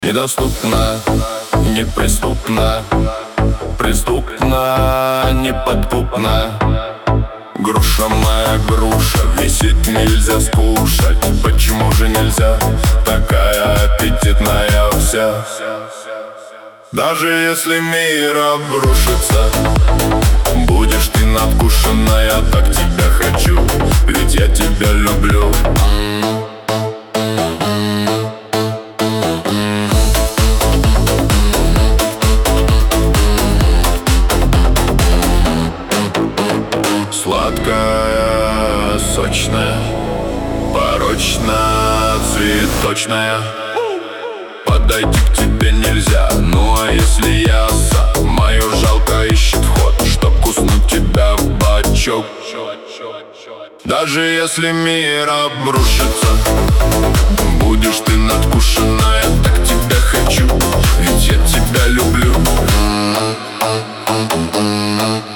Недоступна, неприступна, преступна, неподкупна. Груша моя груша, висит нельзя скушать. Почему же нельзя? Такая аппетитная вся. Даже если мир обрушится, будешь ты надкушена. Я так тебя хочу, ведь я тебя люблю. Сладкая, сочная, порочно цветочная. Подойти к тебе нельзя, ну а если я мое жалко ищет вход, чтоб куснуть тебя в бочок. Даже если мир обрушится, будешь ты надкушена. Я так тебя хочу, ведь я тебя люблю.